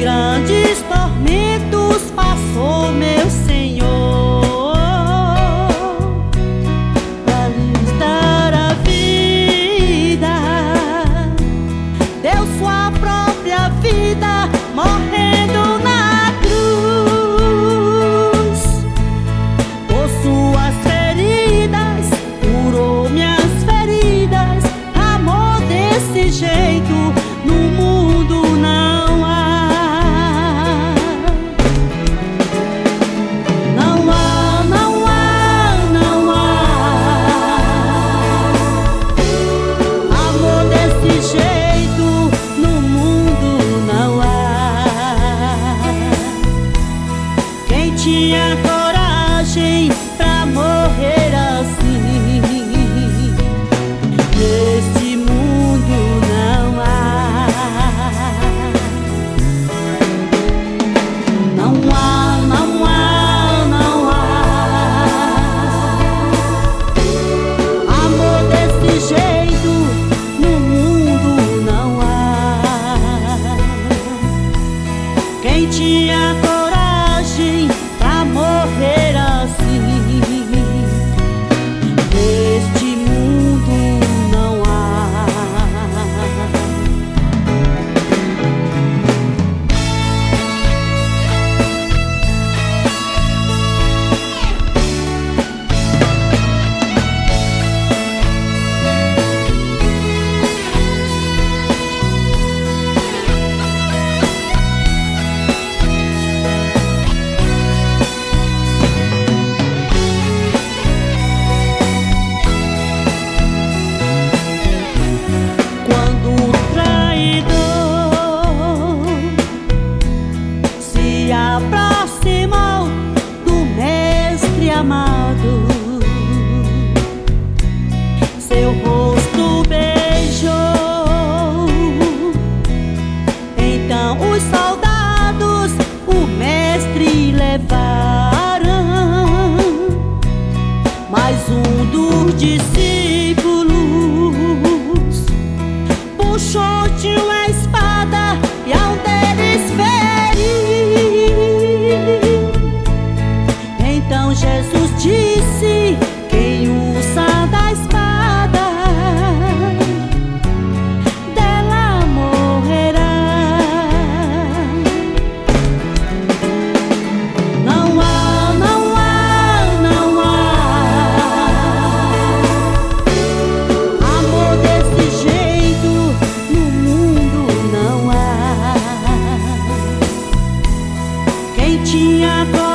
grandes tormentos passou meu Senhor, pra lhes dar a vida. Deu sua própria vida, morrendo na cruz. Por suas feridas, curou minhas feridas. Amor desse jeito no mundo não há. Não há, não há, não há amor desse jeito no mundo não há. Quem tinha coragem pra morrer assim? Neste mundo não há. Não há, não há, não há amor desse jeito no mundo não há. Quem tinha coragem pra morrer assim? Neste mundo não há. Quando o traidor se aproximou do mestre amado, seu rosto beijou. Então os soldados o mestre levaram, mas um dos discípulos puxou-te uma espada e a um deles feriu. Então Jesus disse: quem usa da espada, dela morrerá. Não há, não há, não há amor desse jeito no mundo não há. Quem tinha coragem